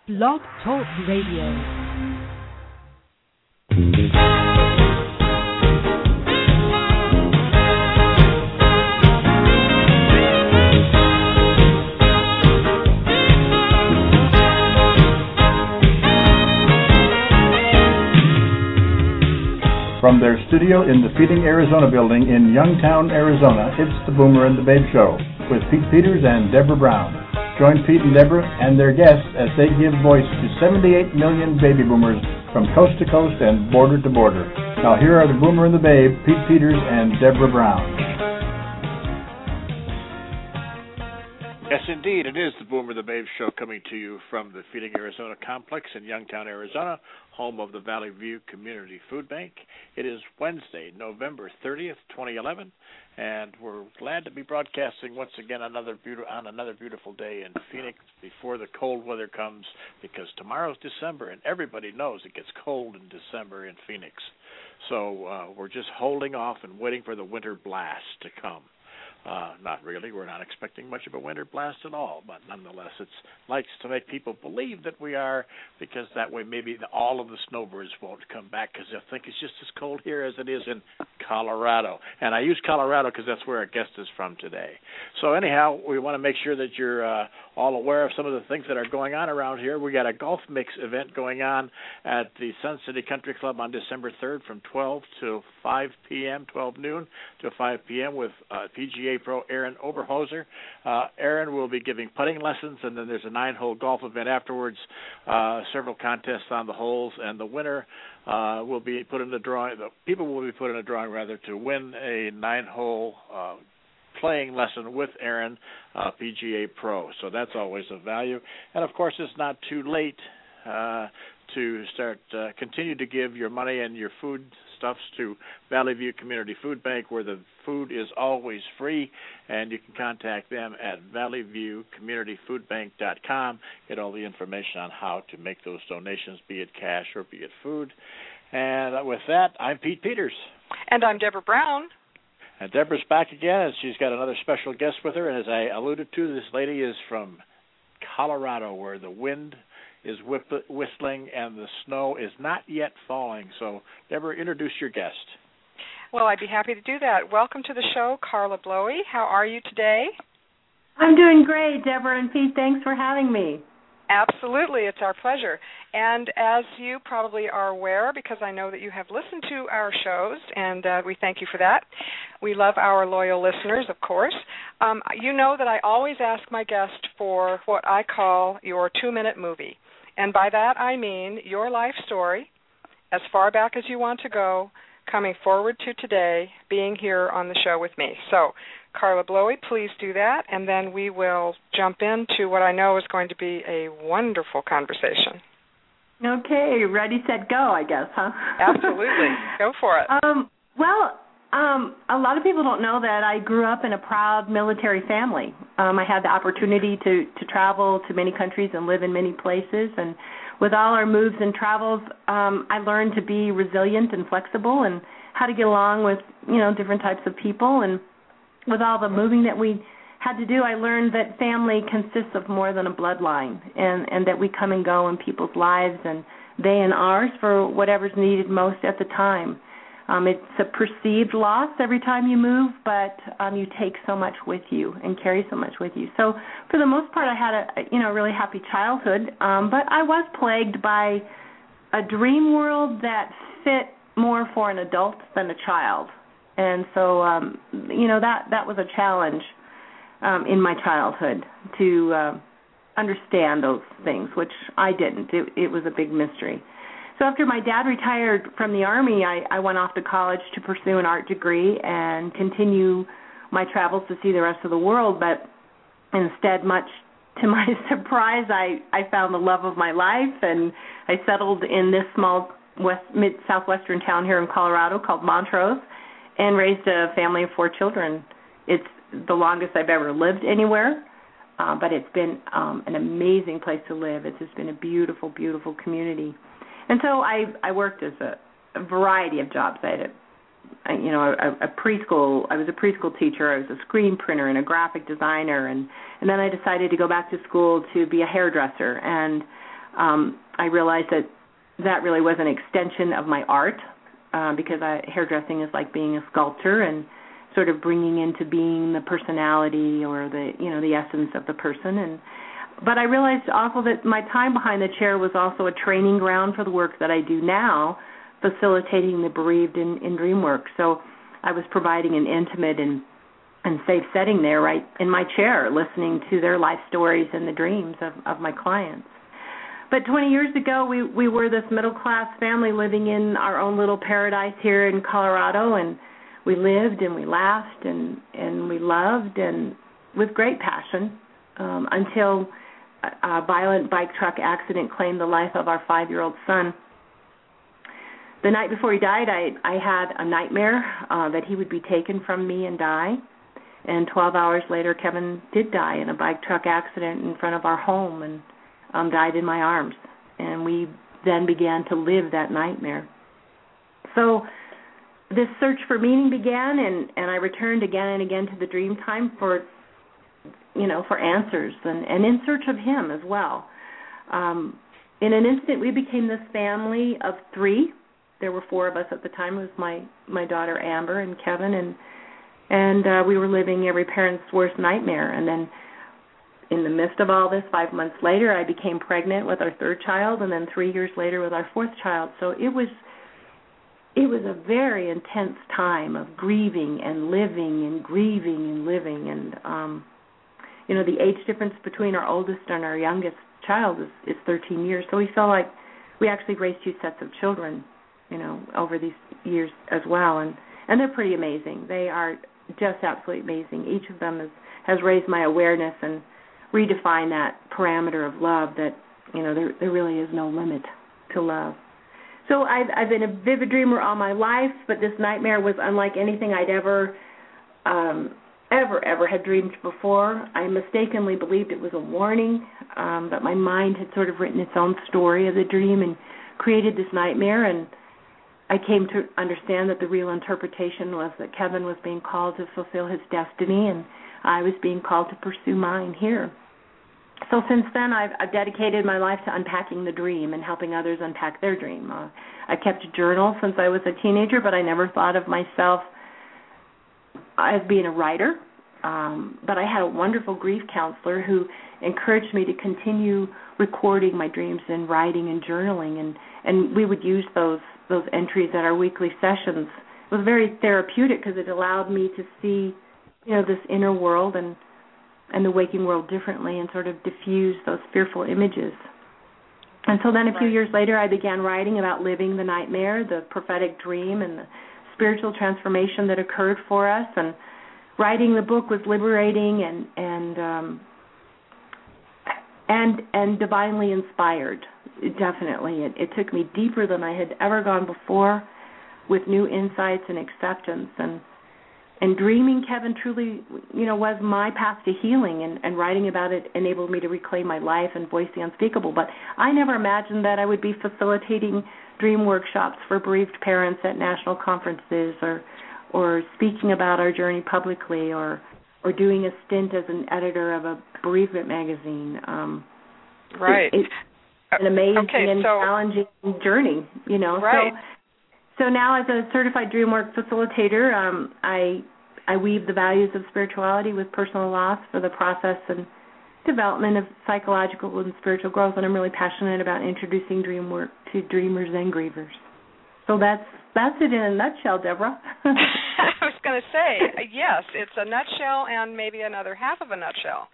Blog Talk Radio. From their studio in the Feeding Arizona building in Youngtown, Arizona, it's the Boomer and the Babe Show with Pete Peters and Deborah Brown. Join Pete and Deborah and their guests as they give voice to 78 million baby boomers from coast to coast and border to border. Now here are the Boomer and the Babe, Pete Peters and Deborah Brown. Yes, indeed. It is the Boomer the Babe Show coming to you from the Feeding Arizona complex in Youngtown, Arizona, home of the Valley View Community Food Bank. It is Wednesday, November 30th, 2011, and we're glad to be broadcasting once again on another beautiful day in Phoenix before the cold weather comes, because tomorrow's December, and everybody knows it gets cold in December in Phoenix. So we're just holding off and waiting for the winter blast to come. Not really. We're not expecting much of a winter blast at all, but nonetheless, it likes to make people believe that we are, because that way maybe all of the snowbirds won't come back, because they'll think it's just as cold here as it is in Colorado. And I use Colorado because that's where our guest is from today. So anyhow, we want to make sure that you're all aware of some of the things that are going on around here. We got a golf mix event going on at the Sun City Country Club on December 3rd from 12 to 5 p.m., 12 noon to 5 p.m. with PGA Pro Aaron Oberhoser. Aaron will be giving putting lessons, and then there's a 9-hole golf event afterwards, several contests on the holes, and the winner will be put in the drawing. The people will be put in a drawing, rather, to win a 9-hole playing lesson with Aaron, PGA Pro. So that's always of value. And, of course, it's not too late to start, continue to give your money and your food stuffs to Valley View Community Food Bank, where the food is always free, and you can contact them at valleyviewcommunityfoodbank.com, get all the information on how to make those donations, be it cash or be it food. And with that, I'm Pete Peters. And I'm Deborah Brown. And Deborah's back again, and she's got another special guest with her. And as I alluded to, this lady is from Colorado, where the wind is whistling and the snow is not yet falling. So, Deborah, introduce your guest. Well, I'd be happy to do that. Welcome to the show, Carla Blowy. How are you today? I'm doing great, Deborah and Pete. Thanks for having me. Absolutely. It's our pleasure. And as you probably are aware, because I know that you have listened to our shows, and we thank you for that. We love our loyal listeners, of course. You know that I always ask my guest for what I call your 2-minute movie. And by that I mean your life story, as far back as you want to go, coming forward to today, being here on the show with me. So, Carla Blowy, please do that, and then we will jump into what I know is going to be a wonderful conversation. Okay, ready, set, go, I guess, huh? Absolutely. Go for it. A lot of people don't know that I grew up in a proud military family. I had the opportunity to travel to many countries and live in many places, and with all our moves and travels, I learned to be resilient and flexible and how to get along with, different types of people. And with all the moving that we had to do, I learned that family consists of more than a bloodline, and that we come and go in people's lives, and they and ours for whatever's needed most at the time. It's a perceived loss every time you move, but you take so much with you and carry so much with you. So for the most part, I had a really happy childhood, but I was plagued by a dream world that fit more for an adult than a child. And so, that was a challenge in my childhood to understand those things, which I didn't. It was a big mystery. So after my dad retired from the Army, I went off to college to pursue an art degree and continue my travels to see the rest of the world. But instead, much to my surprise, I found the love of my life, and I settled in this small mid-southwestern town here in Colorado called Montrose, and raised a family of 4 children. It's the longest I've ever lived anywhere, but it's been an amazing place to live. It's just been a beautiful, beautiful community. And so I worked as a variety of jobs. I had I was a preschool teacher. I was a screen printer and a graphic designer, and then I decided to go back to school to be a hairdresser. And I realized that really was an extension of my art, because hairdressing is like being a sculptor and sort of bringing into being the personality or the essence of the person. But I realized also that my time behind the chair was also a training ground for the work that I do now, facilitating the bereaved in dream work. So I was providing an intimate and safe setting there right in my chair, listening to their life stories and the dreams of my clients. But 20 years ago, we were this middle-class family living in our own little paradise here in Colorado, and we lived and we laughed and we loved, and with great passion, until a violent bike truck accident claimed the life of our 5-year-old son. The night before he died, I had a nightmare that he would be taken from me and die. And 12 hours later, Kevin did die in a bike truck accident in front of our home and died in my arms. And we then began to live that nightmare. So this search for meaning began, and I returned again and again to the dream time for answers and in search of him as well. In an instant, we became this family of 3. There were 4 of us at the time. It was my daughter Amber and Kevin, and we were living every parent's worst nightmare. And then in the midst of all this, 5 months later, I became pregnant with our 3rd child, and then 3 years later with our 4th child. So it was a very intense time of grieving and living and grieving and living. And, the age difference between our oldest and our youngest child is 13 years. So we felt like we actually raised 2 sets of children, over these years as well. And they're pretty amazing. They are just absolutely amazing. Each of them has raised my awareness and redefined that parameter of love that, there really is no limit to love. So I've been a vivid dreamer all my life, but this nightmare was unlike anything I'd ever had dreamed before. I mistakenly believed it was a warning, but my mind had sort of written its own story of the dream and created this nightmare, and I came to understand that the real interpretation was that Kevin was being called to fulfill his destiny, and I was being called to pursue mine here. So since then, I've dedicated my life to unpacking the dream and helping others unpack their dream. I kept a journal since I was a teenager, but I never thought of myself as being a writer. But I had a wonderful grief counselor who encouraged me to continue recording my dreams and writing and journaling, and we would use those entries at our weekly sessions. It was very therapeutic because it allowed me to see, this inner world and the waking world differently and sort of diffuse those fearful images. And so then a few years later, I began writing about living the nightmare, the prophetic dream, and the spiritual transformation that occurred for us. And writing the book was liberating and divinely inspired. Definitely, it took me deeper than I had ever gone before, with new insights and acceptance. And dreaming, Kevin, truly, was my path to healing, and writing about it enabled me to reclaim my life and voice the unspeakable. But I never imagined that I would be facilitating dream workshops for bereaved parents at national conferences, or speaking about our journey publicly, or doing a stint as an editor of a bereavement magazine. Right. It's an amazing and challenging journey, Right. So now, as a certified DreamWork facilitator, I weave the values of spirituality with personal loss for the process and development of psychological and spiritual growth, and I'm really passionate about introducing DreamWork to dreamers and grievers. So that's it in a nutshell, Deborah. I was going to say, yes, it's a nutshell and maybe another half of a nutshell.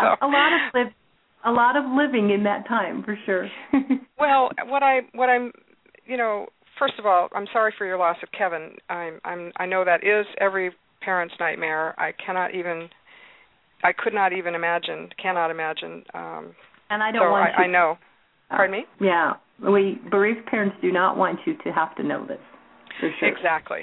A lot of living in that time, for sure. Well, what I'm, first of all, I'm sorry for your loss of Kevin. I know that is every parent's nightmare. I cannot imagine. And I don't want I know. Pardon me? Yeah. Bereaved parents do not want you to have to know this, for sure. Exactly.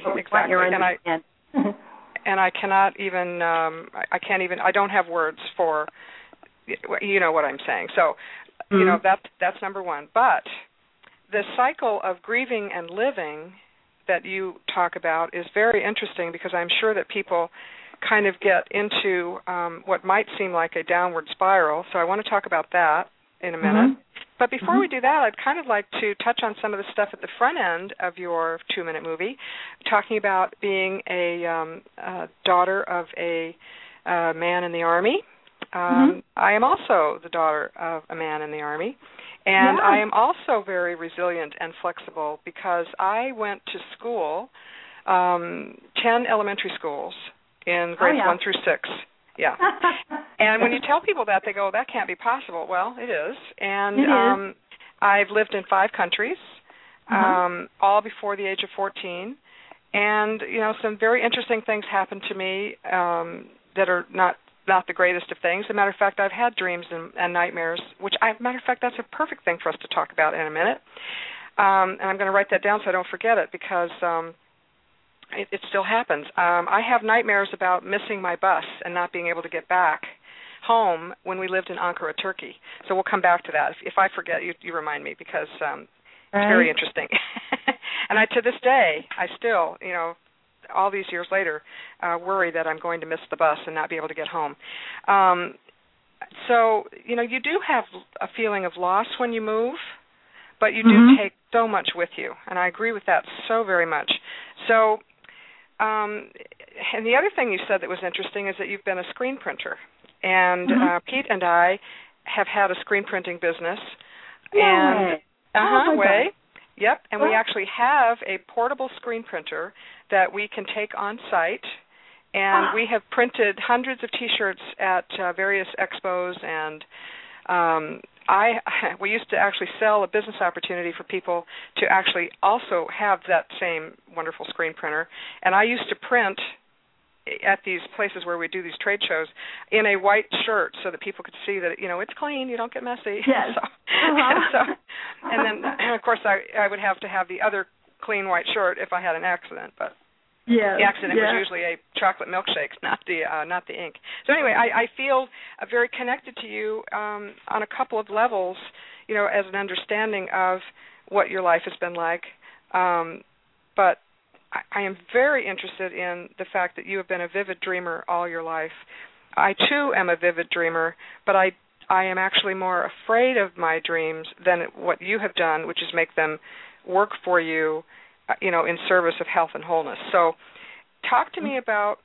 And I cannot even, I don't have words for, what I'm saying. So, that's number one. But the cycle of grieving and living that you talk about is very interesting, because I'm sure that people kind of get into what might seem like a downward spiral. So I want to talk about that in a minute. But before we do that, I'd kind of like to touch on some of the stuff at the front end of your 2-minute movie, talking about being a daughter of a man in the Army. I am also the daughter of a man in the Army, and I am also very resilient and flexible because I went to school, 10 elementary schools in grades 1 through 6. Yeah. And when you tell people that, they go, that can't be possible. Well, it is. And I've lived in 5 countries, all before the age of 14. And, some very interesting things happened to me that are not the greatest of things. As a matter of fact, I've had dreams and nightmares, which, as a matter of fact, that's a perfect thing for us to talk about in a minute. And I'm going to write that down so I don't forget it because it still happens. I have nightmares about missing my bus and not being able to get back home when we lived in Ankara, Turkey. So we'll come back to that. If I forget, you remind me because it's very interesting. And to this day, I still, all these years later, worry that I'm going to miss the bus and not be able to get home. So, you do have a feeling of loss when you move, but you do take so much with you. And I agree with that so very much. So, and the other thing you said that was interesting is that you've been a screen printer. And Pete and I have had a screen printing business. Yep, and we actually have a portable screen printer that we can take on site, and we have printed hundreds of T-shirts at various expos, and we used to actually sell a business opportunity for people to actually also have that same wonderful screen printer, and I used to print at these places where we do these trade shows in a white shirt so that people could see that, it's clean, you don't get messy. Yes. And then, of course, I would have to have the other clean white shirt if I had an accident, but the accident was usually a chocolate milkshake, not the ink. So anyway, I feel very connected to you on a couple of levels, as an understanding of what your life has been like. But I am very interested in the fact that you have been a vivid dreamer all your life. I, too, am a vivid dreamer, but I am actually more afraid of my dreams than what you have done, which is make them work for you, in service of health and wholeness. So talk to me about,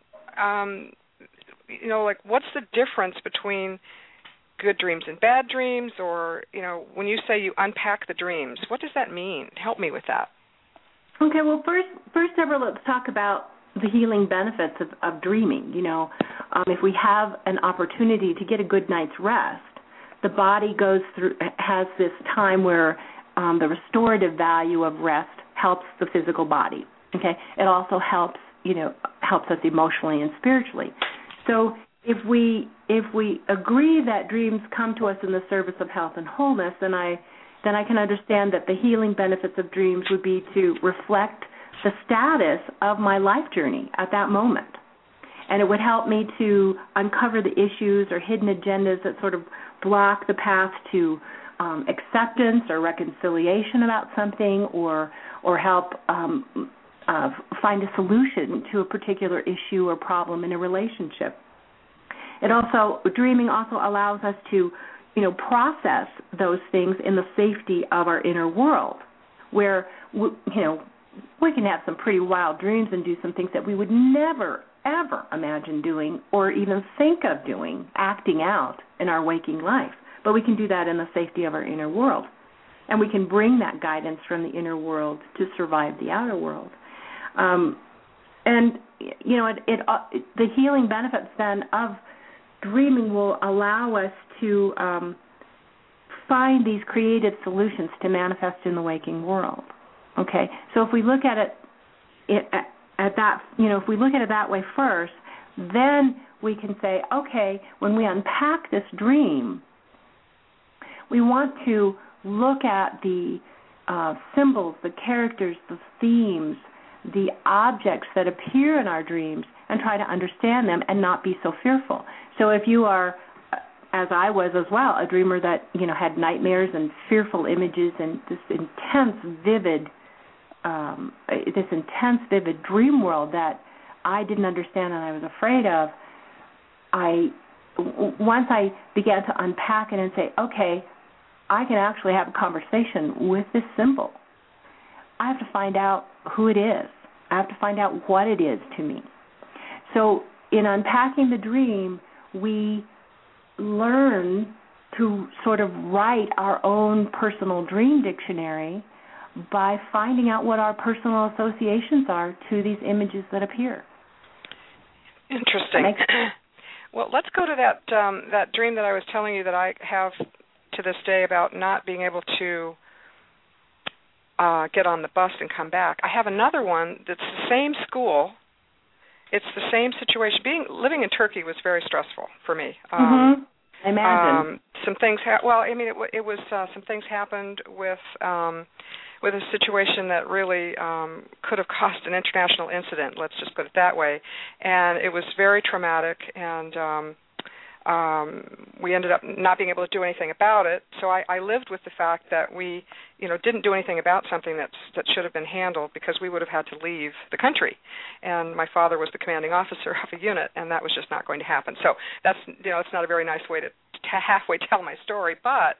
what's the difference between good dreams and bad dreams, or, when you say you unpack the dreams, what does that mean? Help me with that. Okay, well, first, Deborah, let's talk about the healing benefits of dreaming. If we have an opportunity to get a good night's rest, the body has this time where the restorative value of rest helps the physical body. Okay, it also helps us emotionally and spiritually. So if we agree that dreams come to us in the service of health and wholeness, then I can understand that the healing benefits of dreams would be to reflect the status of my life journey at that moment. And it would help me to uncover the issues or hidden agendas that sort of block the path to acceptance or reconciliation about something, or help find a solution to a particular issue or problem in a relationship. Dreaming also allows us to process those things in the safety of our inner world, where, we can have some pretty wild dreams and do some things that we would never, ever imagine doing or even think of doing, acting out in our waking life. But we can do that in the safety of our inner world. And we can bring that guidance from the inner world to survive the outer world. The healing benefits then of dreaming will allow us to find these creative solutions to manifest in the waking world. Okay, so if we look at it if we look at it that way first, then we can say, okay, when we unpack this dream, we want to look at the symbols, the characters, the themes, the objects that appear in our dreams, and try to understand them and not be so fearful. So if you are, as I was as well, a dreamer that had nightmares and fearful images and this intense, vivid dream world that I didn't understand and I was afraid of, once I began to unpack it and say, okay, I can actually have a conversation with this symbol, I have to find out who it is. I have to find out what it is to me. So in unpacking the dream, we learn to sort of write our own personal dream dictionary by finding out what our personal associations are to these images that appear. Interesting. Well, let's go to that dream that I was telling you that I have to this day about not being able to get on the bus and come back. I have another one that's the same school. It's the same situation. Living in Turkey was very stressful for me. I imagine. Some things. It was some things happened with a situation that really could have caused an international incident. Let's just put it that way. And it was very traumatic, and we ended up not being able to do anything about it. So I lived with the fact that we, didn't do anything about something that should have been handled, because we would have had to leave the country. And my father was the commanding officer of a unit, and that was just not going to happen. So that's, it's not a very nice way to halfway tell my story. But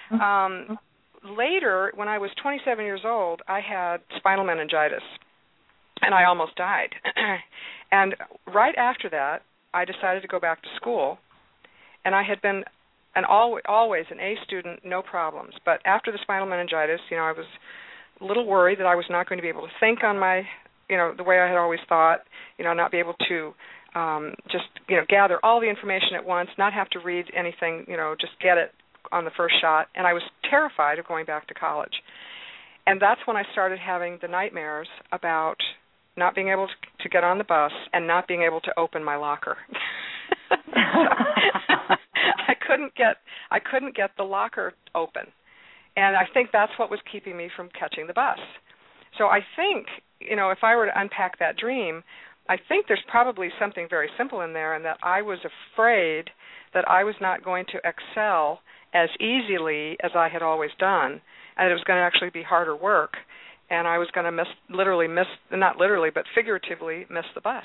later, when I was 27 years old, I had spinal meningitis, and I almost died. And right after that, I decided to go back to school. And I had been always an A student, no problems. But after the spinal meningitis, I was a little worried that I was not going to be able to think on my, the way I had always thought, not be able to just, gather all the information at once, not have to read anything, just get it on the first shot. And I was terrified of going back to college. And that's when I started having the nightmares about not being able to get on the bus and not being able to open my locker. I couldn't get the locker open, and I think that's what was keeping me from catching the bus. So I think, if I were to unpack that dream, I think there's probably something very simple in there, and that I was afraid that I was not going to excel as easily as I had always done, and it was going to actually be harder work, and I was going to not literally, but figuratively miss the bus.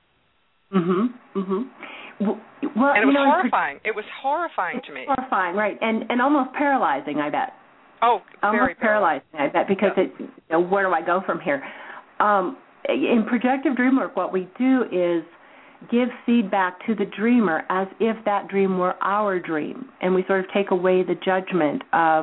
Well, and it was horrifying. It was horrifying to me. Horrifying, right, and almost paralyzing, I bet. Oh, very paralyzing, I bet, because where do I go from here? In projective dream work, what we do is give feedback to the dreamer as if that dream were our dream, and we sort of take away the judgment of,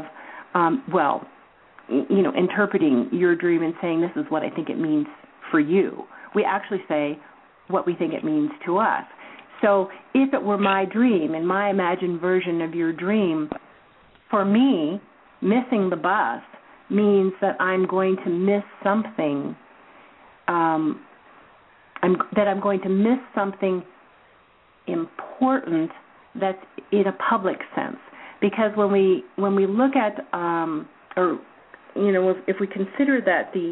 interpreting your dream and saying, this is what I think it means for you. We actually say what we think it means to us. So if it were my dream and my imagined version of your dream, for me, missing the bus means that I'm going to miss something. I'm going to miss something important that's in a public sense. Because when we look at, if we consider that the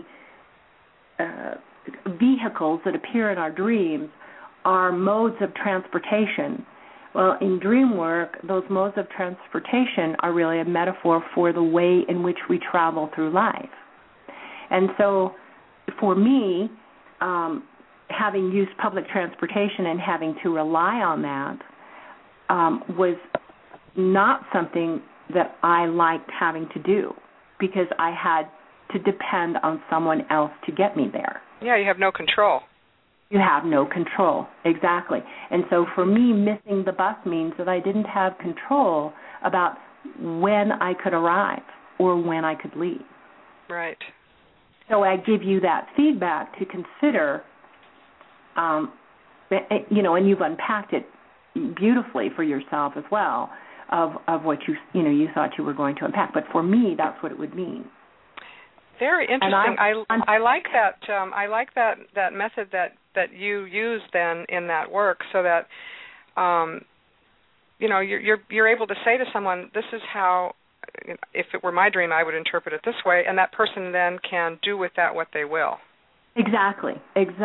vehicles that appear in our dreams are modes of transportation. Well, in dream work, those modes of transportation are really a metaphor for the way in which we travel through life. And so for me, having used public transportation and having to rely on that was not something that I liked having to do, because I had to depend on someone else to get me there. Yeah, you have no control. You have no control, exactly. And so for me, missing the bus means that I didn't have control about when I could arrive or when I could leave. Right. So I give you that feedback to consider, and you've unpacked it beautifully for yourself as well, of what you thought you were going to unpack. But for me, that's what it would mean. Very interesting. I like that. I like that method that you use then in that work, so that you're able to say to someone, "This is how. If it were my dream, I would interpret it this way," and that person then can do with that what they will. Exactly.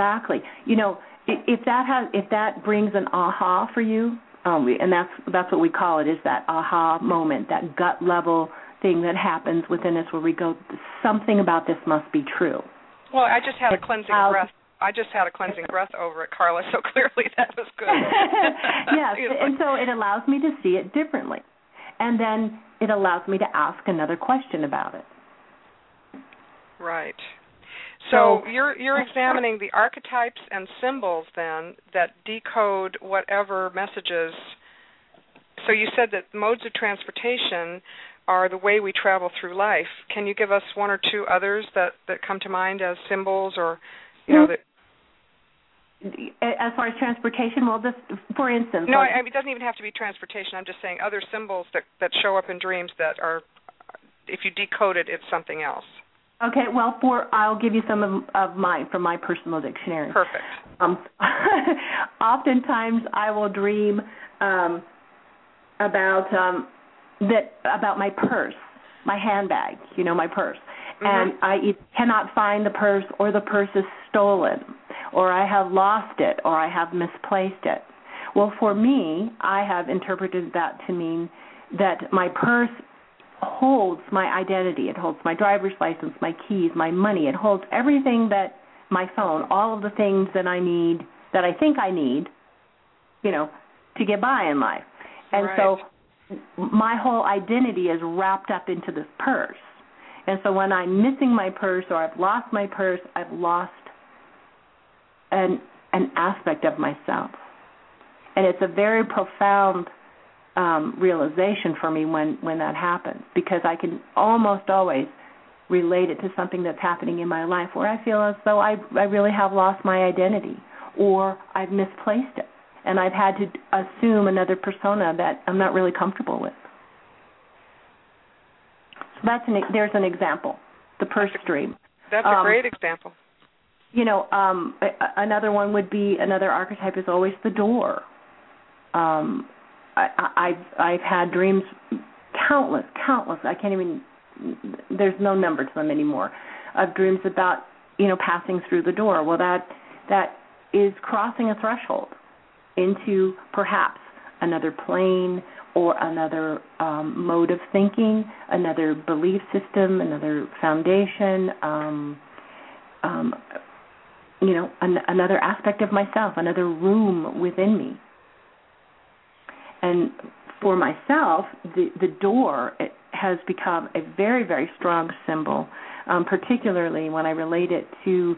If that brings an aha for you, and that's what we call it, is that aha moment, that gut level thing that happens within us where we go, something about this must be true. Well, I just had a cleansing breath. I just had a cleansing breath over it, Carla, so clearly that was good. Yes, and so it allows me to see it differently. and then it allows me to ask another question about it. Right. So you're examining the archetypes and symbols then that decode whatever messages. So you said that modes of transportation are the way we travel through life. Can you give us one or two others that come to mind as symbols, or that? As far as transportation, well, this, for instance. No, it doesn't even have to be transportation. I'm just saying other symbols that show up in dreams that are, if you decode it, it's something else. Okay, well, I'll give you some of mine from my personal dictionary. Perfect. Oftentimes, I will dream about my purse, my handbag. My purse, and I cannot find the purse, or the purse is stolen, or I have lost it, or I have misplaced it. Well, for me, I have interpreted that to mean that my purse holds my identity. It holds my driver's license, my keys, my money. It holds everything that my phone, all of the things that I need, that I think I need, to get by in life. And so my whole identity is wrapped up into this purse. And so when I'm missing my purse, or I've lost my purse, I've lost an aspect of myself. And it's a very profound realization for me when that happens, because I can almost always relate it to something that's happening in my life where I feel as though I really have lost my identity, or I've misplaced it, and I've had to assume another persona that I'm not really comfortable with. So there's an example, the purse dream. That's a great example. Another one would be, another archetype is always the door. I've had dreams, countless, I can't even, there's no number to them anymore, of dreams about, passing through the door. Well, that is crossing a threshold into perhaps another plane, or another mode of thinking, another belief system, another foundation, another aspect of myself, another room within me. And for myself, the door has become a very, very strong symbol, particularly when I relate it to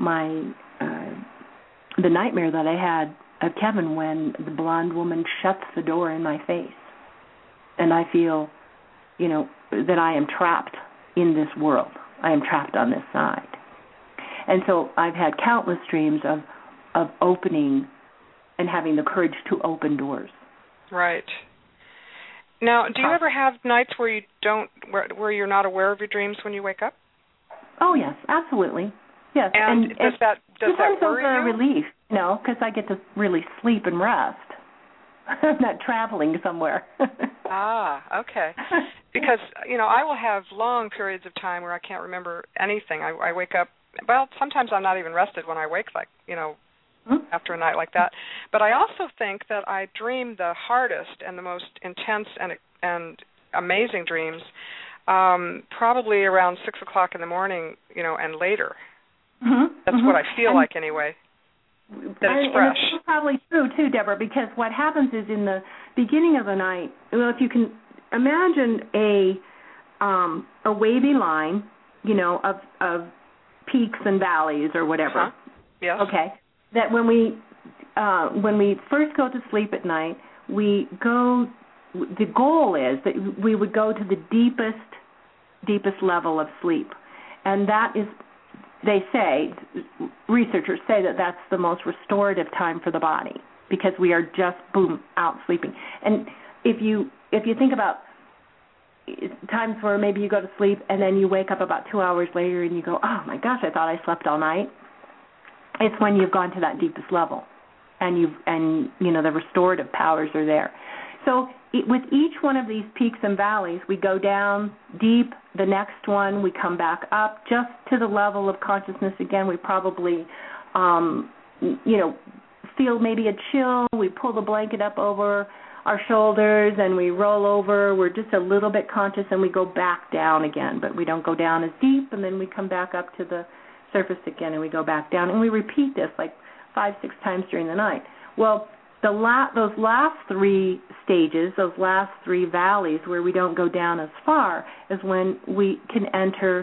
the nightmare that I had of Kevin, when the blonde woman shuts the door in my face, and I feel, that I am trapped in this world. I am trapped on this side. And so I've had countless dreams of opening and having the courage to open doors. Right. Now, do you ever have nights where where you're not aware of your dreams when you wake up? Oh yes, absolutely. Yes. And does that worry you? A relief, because I get to really sleep and rest. I'm not traveling somewhere. Okay. Because I will have long periods of time where I can't remember anything. I wake up. Well, sometimes I'm not even rested when I wake, after a night like that. But I also think that I dream the hardest and the most intense and amazing dreams probably around 6 o'clock in the morning, and later. That's what I feel like anyway, that it's fresh. And it's probably true, too, Deborah, because what happens is in the beginning of the night, if you can imagine a wavy line, of peaks and valleys or whatever. Yes. Okay. That when we first go to sleep at night, the goal is that we would go to the deepest level of sleep. And that is, researchers say that that's the most restorative time for the body, because we are just, out sleeping. And if you think about times where maybe you go to sleep and then you wake up about 2 hours later and you go, oh my gosh, I thought I slept all night. It's when you've gone to that deepest level, and the restorative powers are there. So with each one of these peaks and valleys, we go down deep. The next one, we come back up just to the level of consciousness again. We probably, feel maybe a chill. We pull the blanket up over our shoulders and we roll over. We're just a little bit conscious, and we go back down again, but we don't go down as deep, and then we come back up to the surface again, and we go back down, and we repeat this like 5-6 times during the night. Well, those last three stages, those last three valleys where we don't go down as far, is when we can enter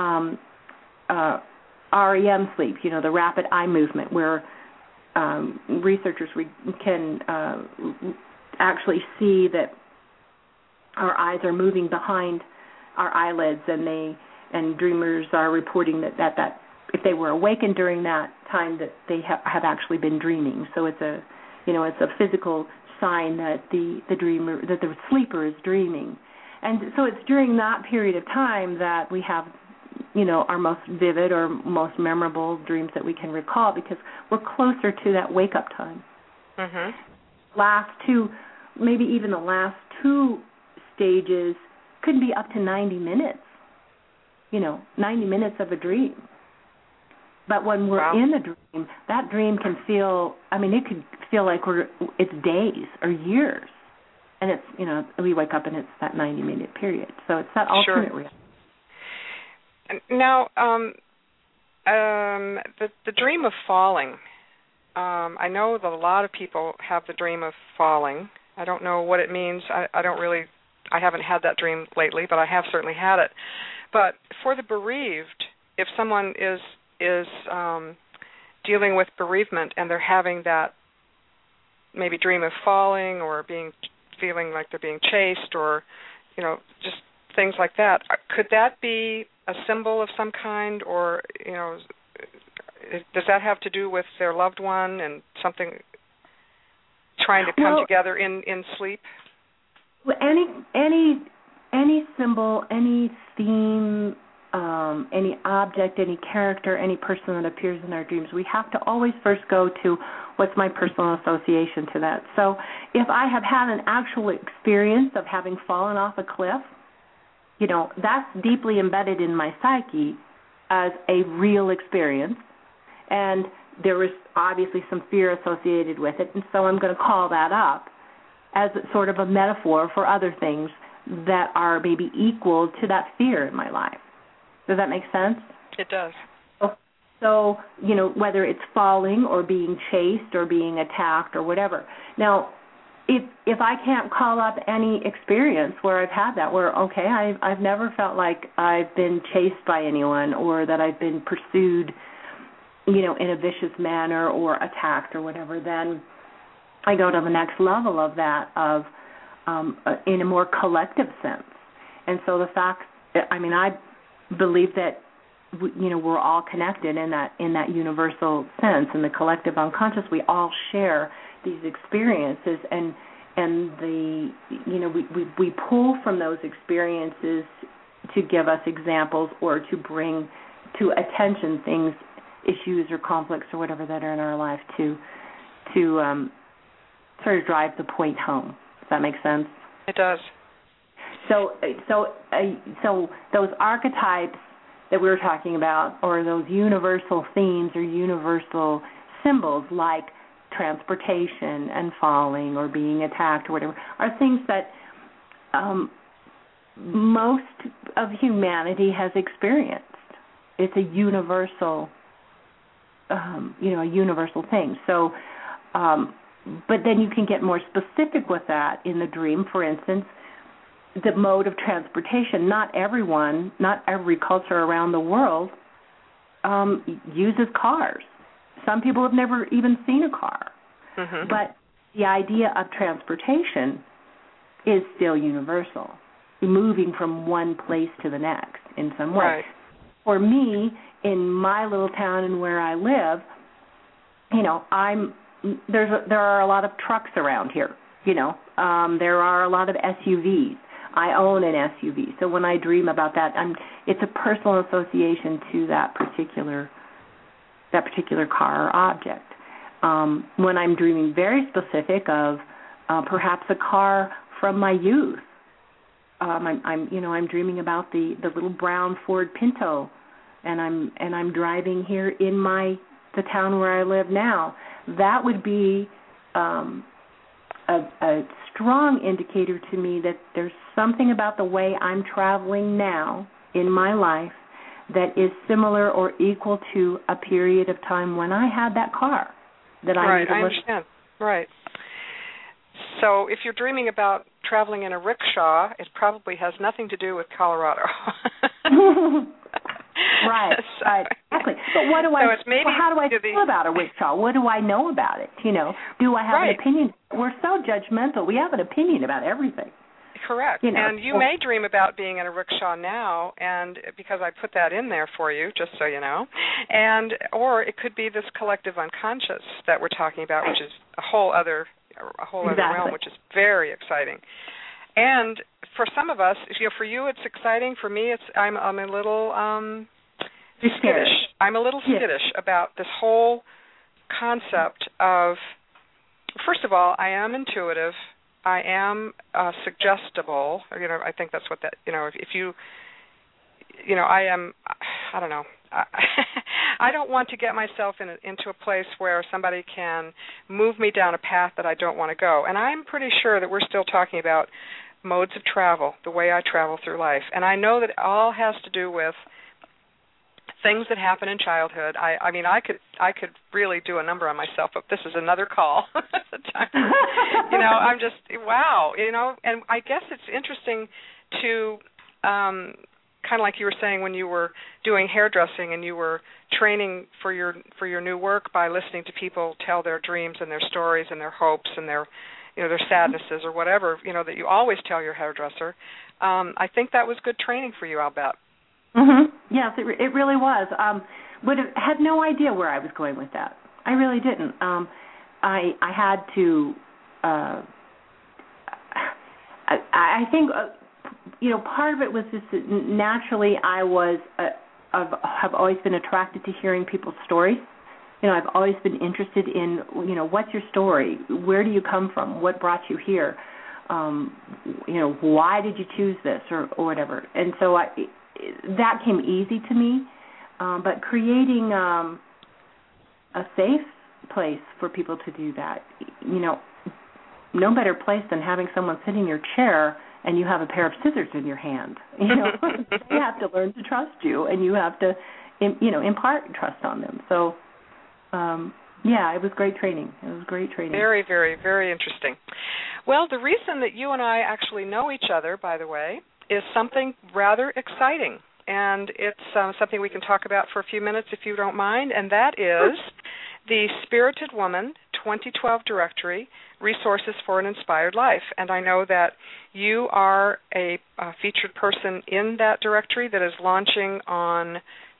REM sleep, the rapid eye movement, where researchers can actually see that our eyes are moving behind our eyelids, and dreamers are reporting that if they were awakened during that time, that they have actually been dreaming. So it's a physical sign that the sleeper is dreaming. And so it's during that period of time that we have our most vivid or most memorable dreams that we can recall, because we're closer to that wake-up time. Mm-hmm. Maybe even the last two stages could be up to 90 minutes, 90 minutes of a dream. But when we're in a dream, that dream can feel, it could feel like it's days or years. And it's, we wake up and it's that 90-minute period. So it's that alternate reality. Now, the dream of falling, I know that a lot of people have the dream of falling. I don't know what it means. I haven't had that dream lately, but I have certainly had it. But for the bereaved, if someone is dealing with bereavement and they're having that maybe dream of falling or feeling like they're being chased or, just things like that, could that be a symbol of some kind, or, does that have to do with their loved one and something trying to come together in sleep? Any symbol, any theme, any object, any character, any person that appears in our dreams, we have to always first go to what's my personal association to that. So if I have had an actual experience of having fallen off a cliff, that's deeply embedded in my psyche as a real experience, and there was obviously some fear associated with it, and so I'm going to call that up as sort of a metaphor for other things that are maybe equal to that fear in my life. Does that make sense? It does. So, whether it's falling or being chased or being attacked or whatever. Now, if I can't call up any experience where I've had that, where, okay, I've never felt like I've been chased by anyone or that I've been pursued, in a vicious manner or attacked or whatever, then I go to the next level of that, in a more collective sense. And so the fact, I believe that, we're all connected in that universal sense. In the collective unconscious, we all share these experiences, and we pull from those experiences to give us examples or to bring to attention things, issues or conflicts or whatever that are in our life to sort of drive the point home. Does that make sense? It does. So those archetypes that we were talking about, or those universal themes or universal symbols like transportation and falling or being attacked or whatever, are things that most of humanity has experienced. It's a universal, a universal thing. So, but then you can get more specific with that in the dream. For instance, the mode of transportation. Not every culture around the world uses cars. Some people have never even seen a car. Mm-hmm. But the idea of transportation is still universal, moving from one place to the next in some way. Right. For me, in my little town and where I live, there are a lot of trucks around here. There are a lot of SUVs. I own an SUV, so when I dream about that, it's a personal association to that particular car or object. When I'm dreaming very specific of perhaps a car from my youth, I'm dreaming about the little brown Ford Pinto, and I'm driving here in the town where I live now. That would be a strong indicator to me that there's something about the way I'm traveling now in my life that is similar or equal to a period of time when I had that car. Right, I understand. Right. So if you're dreaming about traveling in a rickshaw, it probably has nothing to do with Colorado. Right, exactly. But what do how do I feel about a rickshaw? What do I know about it? Do I have an opinion? We're so judgmental. We have an opinion about everything. Correct. And you may dream about being in a rickshaw now, and because I put that in there for you, just so you know. Or it could be this collective unconscious that we're talking about, which is a whole other realm, which is very exciting. And for some of us, for you it's exciting. For me, I'm a little skittish. I'm a little skittish about this whole concept of. First of all, I am intuitive. I am suggestible. I think that's what that. If you. I am. I don't know. I don't want to get myself into a place where somebody can move me down a path that I don't want to go. And I'm pretty sure that we're still talking about modes of travel, the way I travel through life. And I know that it all has to do with things that happen in childhood. I mean, I could really do a number on myself, but this is another call. I'm just, wow, and I guess it's interesting to kind of like you were saying when you were doing hairdressing and you were training for your new work by listening to people tell their dreams and their stories and their hopes and their their sadnesses or whatever, that you always tell your hairdresser. I think that was good training for you, I'll bet. Mm-hmm. Yes, it really was. Had no idea where I was going with that. I really didn't. I had to. I think part of it was just that naturally I have always been attracted to hearing people's stories. I've always been interested in what's your story? Where do you come from? What brought you here? Why did you choose this or whatever? And so that came easy to me. But creating a safe place for people to do that, no better place than having someone sit in your chair and you have a pair of scissors in your hand. They have to learn to trust you, and you have to, impart trust on them. So, it was great training. Very, very, very interesting. Well, the reason that you and I actually know each other, by the way, is something rather exciting. And it's something we can talk about for a few minutes if you don't mind, and that is the Spirited Woman 2012 Directory, Resources for an Inspired Life. And I know that you are a featured person in that directory that is launching on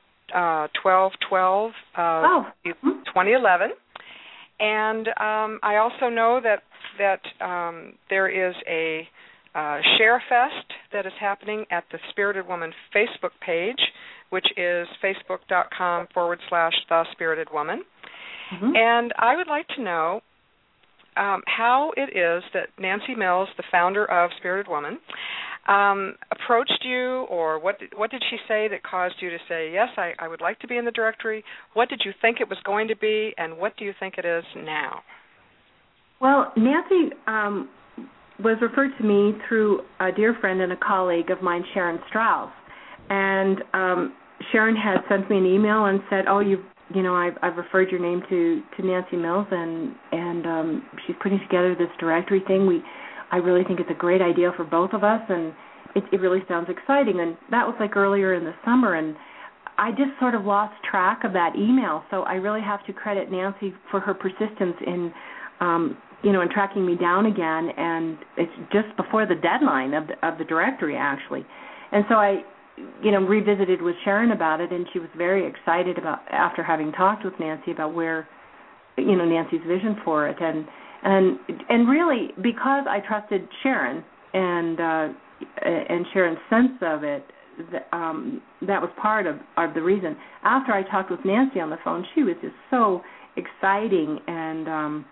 12/12 2011. And I also know that there is a Share Fest that is happening at the Spirited Woman Facebook page, which is facebook.com/The Spirited Woman. Mm-hmm. And I would like to know how it is that Nancy Mills, the founder of Spirited Woman, approached you, or what did she say that caused you to say, yes, I would like to be in the directory? What did you think it was going to be, and what do you think it is now? Well, Nancy was referred to me through a dear friend and a colleague of mine, Sharon Strauss. And Sharon had sent me an email and said, I've referred your name to Nancy Mills, and she's putting together this directory thing. I really think it's a great idea for both of us, and it really sounds exciting. And that was like earlier in the summer, and I just sort of lost track of that email. So I really have to credit Nancy for her persistence in in tracking me down again, and it's just before the deadline of the directory, actually. And so I, revisited with Sharon about it, and she was very excited after having talked with Nancy about where, Nancy's vision for it, and really because I trusted Sharon and Sharon's sense of it, that was part of the reason. After I talked with Nancy on the phone, she was just so exciting and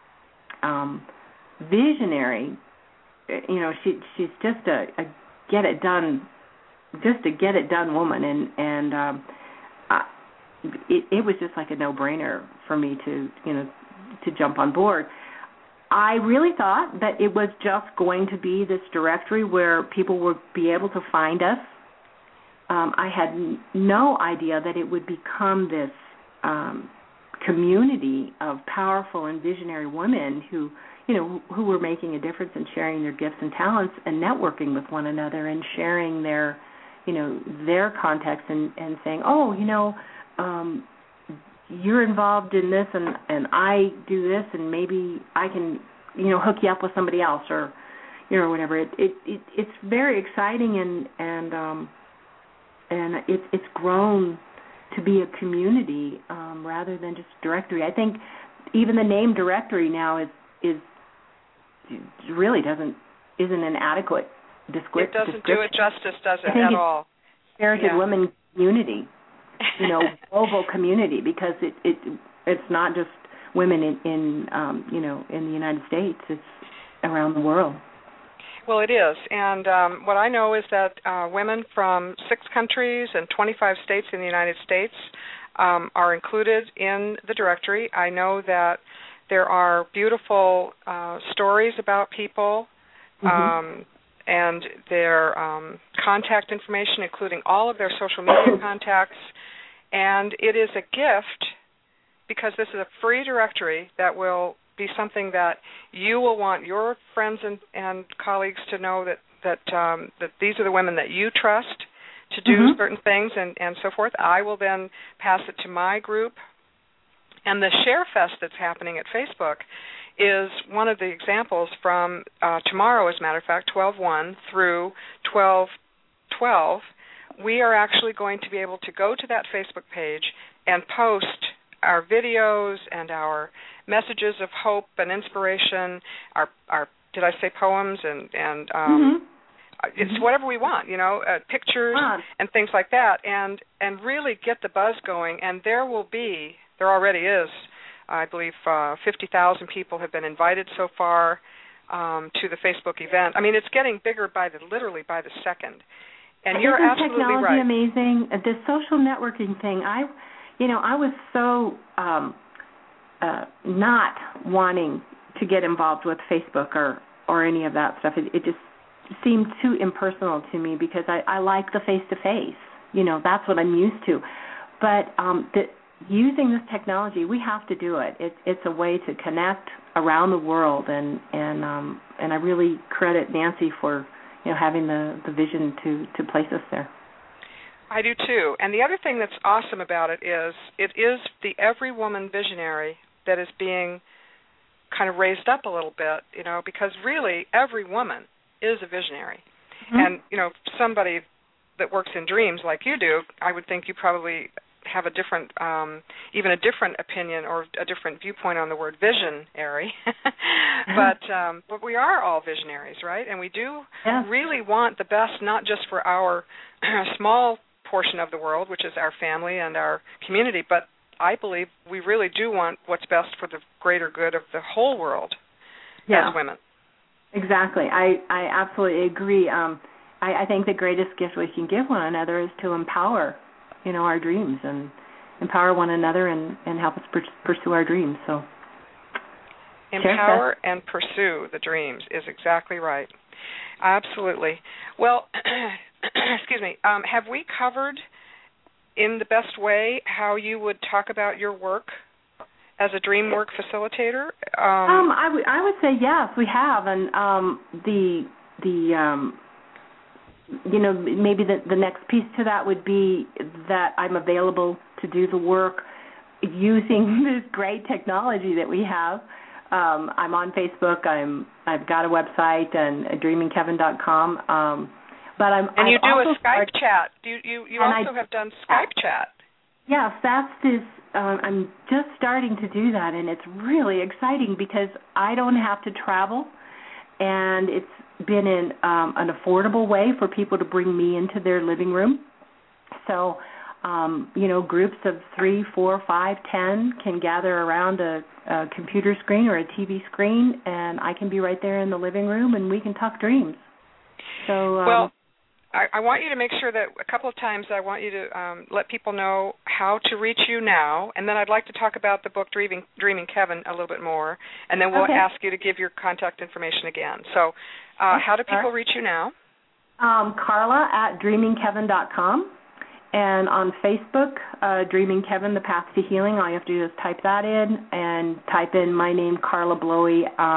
visionary. She's just a get it done woman, and it was just like a no-brainer for me to jump on board. I really thought that it was just going to be this directory where people would be able to find us. I had no idea that it would become this community of powerful and visionary women who, who were making a difference and sharing their gifts and talents and networking with one another and sharing their context and saying, you're involved in this and I do this and maybe I can, hook you up with somebody else or, whatever. It's very exciting and it's grown to be a community rather than just directory. I think even the name directory now isn't an adequate description. It doesn't do it justice, does it, at all? Heritage Women Community, global community, because it's not just women in the United States. It's around the world. Well, it is, and what I know is that women from 6 countries and 25 states in the United States are included in the directory. I know that there are beautiful stories about people and their contact information, including all of their social media contacts, and it is a gift because this is a free directory that will be something that you will want your friends and colleagues to know that these are the women that you trust to do certain things and so forth. I will then pass it to my group. And the Share Fest that's happening at Facebook is one of the examples from tomorrow, as a matter of fact, 12/1 through 12/12. We are actually going to be able to go to that Facebook page and post our videos and our messages of hope and inspiration, our did I say poems and it's whatever we want, pictures and things like that, and really get the buzz going. And there already is, I believe, 50,000 people have been invited so far to the Facebook event. I mean, it's getting bigger literally by the second. And you're absolutely right. Isn't technology amazing? This social networking thing, I was so not wanting to get involved with Facebook or any of that stuff. It just seemed too impersonal to me because I like the face-to-face. That's what I'm used to. But using this technology, we have to do it. It's a way to connect around the world, and I really credit Nancy for having the vision to place us there. I do too. And the other thing that's awesome about it is the Every Woman Visionary that is being kind of raised up a little bit, because really every woman is a visionary. And, somebody that works in dreams like you do, I would think you probably have a different, even a different opinion or a different viewpoint on the word visionary. But we are all visionaries, right? And we do really want the best, not just for our small portion of the world, which is our family and our community, but I believe we really do want what's best for the greater good of the whole world as women. Exactly. I absolutely agree. I think the greatest gift we can give one another is to empower, our dreams and empower one another and help us pursue our dreams. So empower and pursue the dreams is exactly right. Absolutely. Well, excuse me. Have we covered in the best way how you would talk about your work as a dream work facilitator? I would say yes, we have, and maybe the next piece to that would be that I'm available to do the work using this great technology that we have. I'm on Facebook. I've got a website and dreamingkevin.com. But and you do a Skype chat. You also have done Skype chat. Yes, that's this. I'm just starting to do that, and it's really exciting because I don't have to travel, and it's been in an affordable way for people to bring me into their living room. So, groups of 3, 4, 5, 10 can gather around a computer screen or a TV screen, and I can be right there in the living room, and we can talk dreams. So, I want you to make sure that a couple of times I want you to let people know how to reach you now, and then I'd like to talk about the book Dreaming Kevin a little bit more, and then we'll ask you to give your contact information again. So how do people reach you now? Carla at dreamingkevin.com, and on Facebook, Dreaming Kevin, The Path to Healing. All you have to do is type that in and type in my name, Carla Blowy.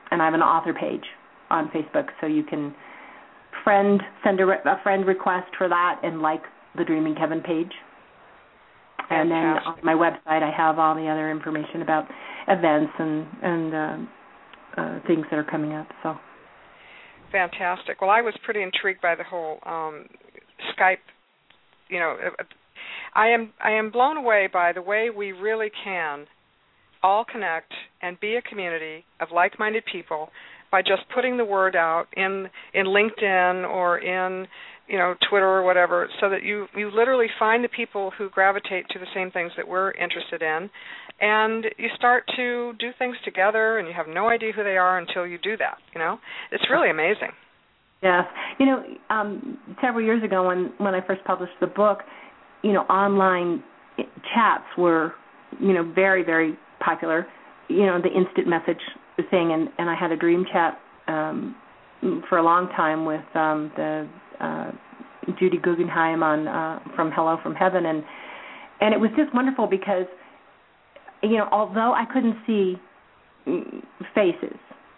I have an author page on Facebook, so you can send a friend request for that and like the Dreaming Kevin page. And then on my website, I have all the other information about events and things that are coming up. So fantastic. Well, I was pretty intrigued by the whole Skype. You know, I am blown away by the way we really can all connect and be a community of like-minded people by just putting the word out in LinkedIn or in Twitter or whatever, so that you literally find the people who gravitate to the same things that we're interested in, and you start to do things together, and you have no idea who they are until you do that. It's really amazing. Yes. Several years ago when I first published the book, online chats were, very, very popular. The instant message thing, and I had a dream chat for a long time with the Judy Guggenheim from Hello from Heaven, and it was just wonderful because, although I couldn't see faces,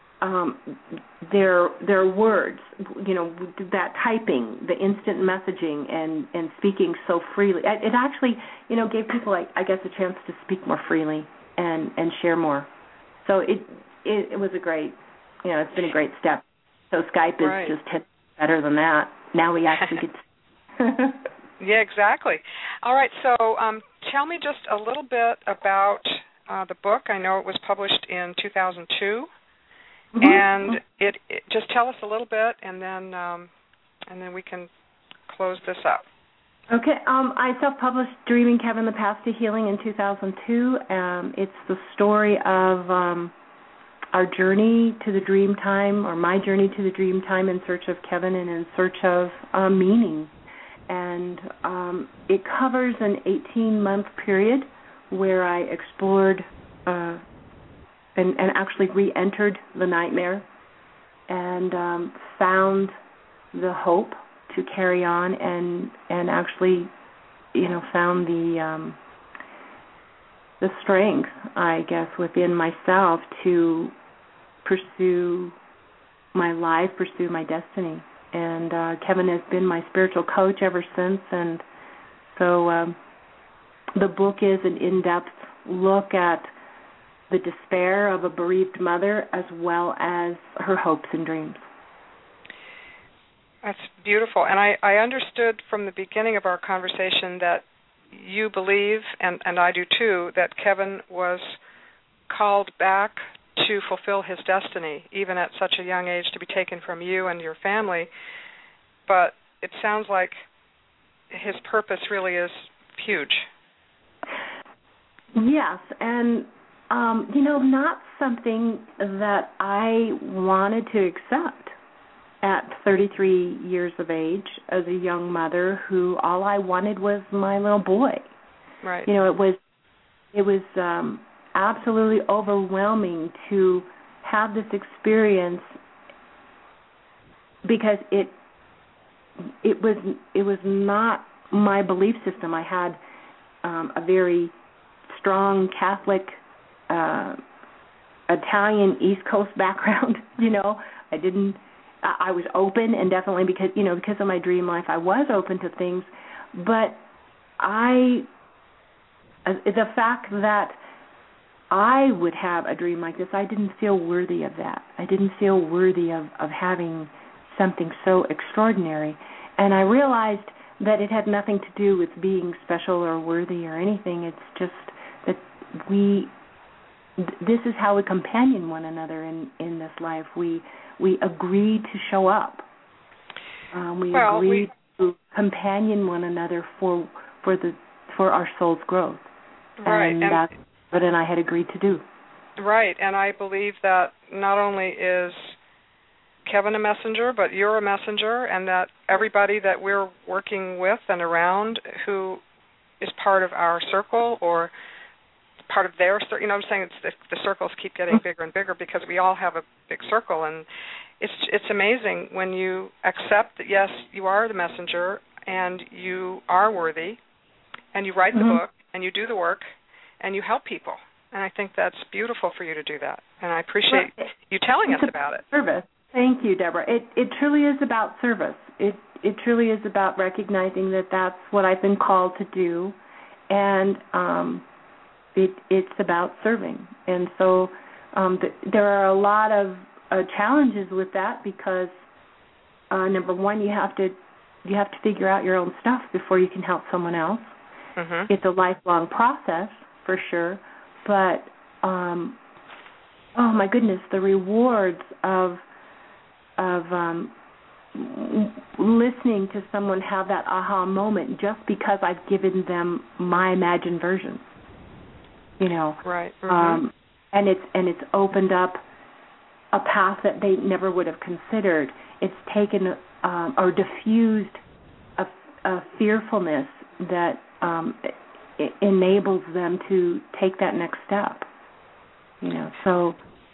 their words, that typing, the instant messaging, and speaking so freely, it actually, gave people, I guess, a chance to speak more freely and share more. So it was a great, it's been a great step. So Skype is just better than that. Now we actually get to... Yeah, exactly. All right, so tell me just a little bit about the book. I know it was published in 2002, and it just tell us a little bit, and then we can close this up. Okay, I self-published Dreaming Kevin, The Path to Healing in 2002. It's the story of our journey to the dream time, or my journey to the dream time in search of Kevin and in search of meaning. And it covers an 18-month period where I explored and actually re-entered the nightmare and found the hope to carry on and actually, found the strength, I guess, within myself to pursue my life, pursue my destiny. And Kevin has been my spiritual coach ever since. And so the book is an in-depth look at the despair of a bereaved mother as well as her hopes and dreams. That's beautiful. And I understood from the beginning of our conversation that you believe, and I do too, that Kevin was called back to fulfill his destiny, even at such a young age, to be taken from you and your family. But it sounds like his purpose really is huge. Yes, and, not something that I wanted to accept at 33 years of age as a young mother who all I wanted was my little boy. Right. It was absolutely overwhelming to have this experience because it was not my belief system. I had a very strong Catholic Italian East Coast background. I was open, and definitely because of my dream life, I was open to things. But the fact that I would have a dream like this, I didn't feel worthy of that. I didn't feel worthy of having something so extraordinary. And I realized that it had nothing to do with being special or worthy or anything. It's just that this is how we companion one another in this life. We agree to show up. We agree to companion one another for our soul's growth. Right. And that's what I had agreed to do. Right, and I believe that not only is Kevin a messenger, but you're a messenger, and that everybody that we're working with and around who is part of our circle or part of their circle, I'm saying the circles keep getting bigger and bigger because we all have a big circle, and it's amazing when you accept that, yes, you are the messenger and you are worthy, and you write the book and you do the work and you help people. And I think that's beautiful for you to do that. And I appreciate you telling us about it. Service. Thank you, Deborah. It truly is about service. It truly is about recognizing that that's what I've been called to do, and it's about serving. And so there are a lot of challenges with that because number one, you have to figure out your own stuff before you can help someone else. Mm-hmm. It's a lifelong process for sure, but oh my goodness, the rewards of listening to someone have that aha moment just because I've given them my imagined version, right? Mm-hmm. And it's opened up a path that they never would have considered. It's taken or diffused a fearfulness that it enables them to take that next step. So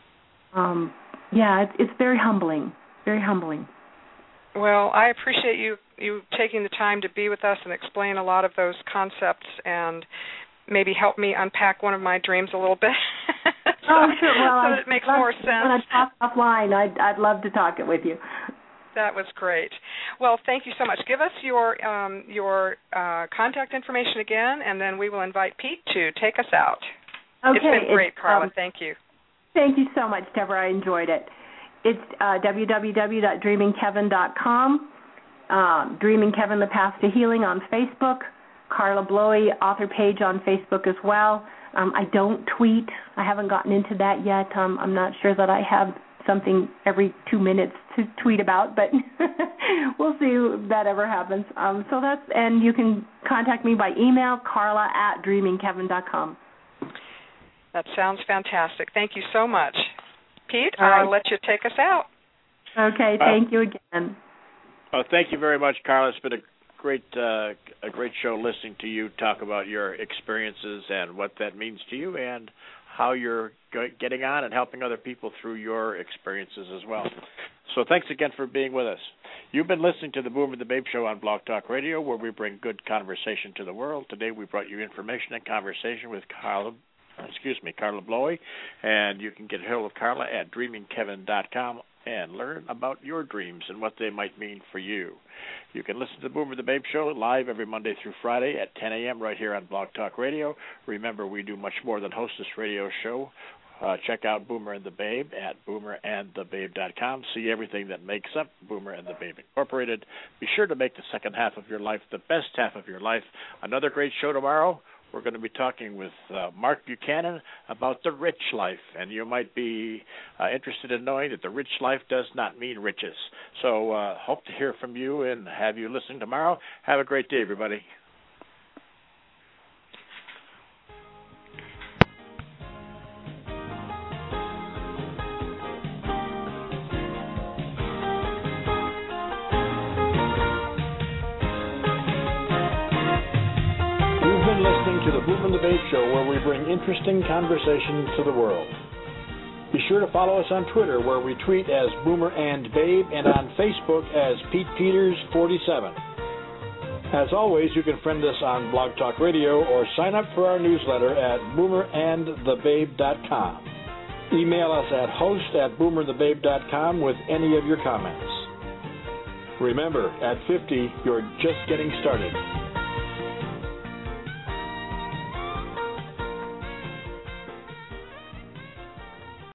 it's very humbling. Very humbling. Well, I appreciate you taking the time to be with us and explain a lot of those concepts and maybe help me unpack one of my dreams a little bit. Oh, sure. Well, so that it makes more sense. When I talk offline, I'd love to talk it with you. That was great. Well, thank you so much. Give us your contact information again, and then we will invite Pete to take us out. Okay. It's been great, Carla. Thank you. Thank you so much, Deborah. I enjoyed it. It's www.dreamingkevin.com, Dreaming Kevin, The Path to Healing on Facebook, Carla Blowy, author page on Facebook as well. I don't tweet. I haven't gotten into that yet. I'm not sure that I have something every 2 minutes to tweet about, but we'll see if that ever happens. And you can contact me by email, carla@dreamingkevin.com. That sounds fantastic. Thank you so much. Pete, I'll let you take us out. Okay, thank you again. Thank you very much, Carla. It's been a great show listening to you talk about your experiences and what that means to you and how you're getting on and helping other people through your experiences as well. So thanks again for being with us. You've been listening to the Boomer and the Babe Show on Blog Talk Radio, where we bring good conversation to the world. Today we brought you information and conversation with Carla Blowy, and you can get a hold of Carla at dreamingkevin.com and learn about your dreams and what they might mean for you. You can listen to the Boomer and the Babe Show live every Monday through Friday at 10 a.m. right here on Blog Talk Radio. Remember, we do much more than host this radio show. Check out Boomer and the Babe at boomerandthebabe.com. See everything that makes up Boomer and the Babe Incorporated. Be sure to make the second half of your life the best half of your life. Another great show tomorrow. We're going to be talking with Mark Buchanan about the rich life, and you might be interested in knowing that the rich life does not mean riches. So hope to hear from you and have you listen tomorrow. Have a great day, everybody. Listening to the Boomer and the Babe Show, where we bring interesting conversation to the world. Be sure to follow us on Twitter, where we tweet as Boomer and Babe, and on Facebook as Pete Peters 47. As always, you can friend us on Blog Talk Radio or sign up for our newsletter at boomerandthebabe.com. Email us at host@boomerandthebabe.com with any of your comments. Remember, at 50, you're just getting started.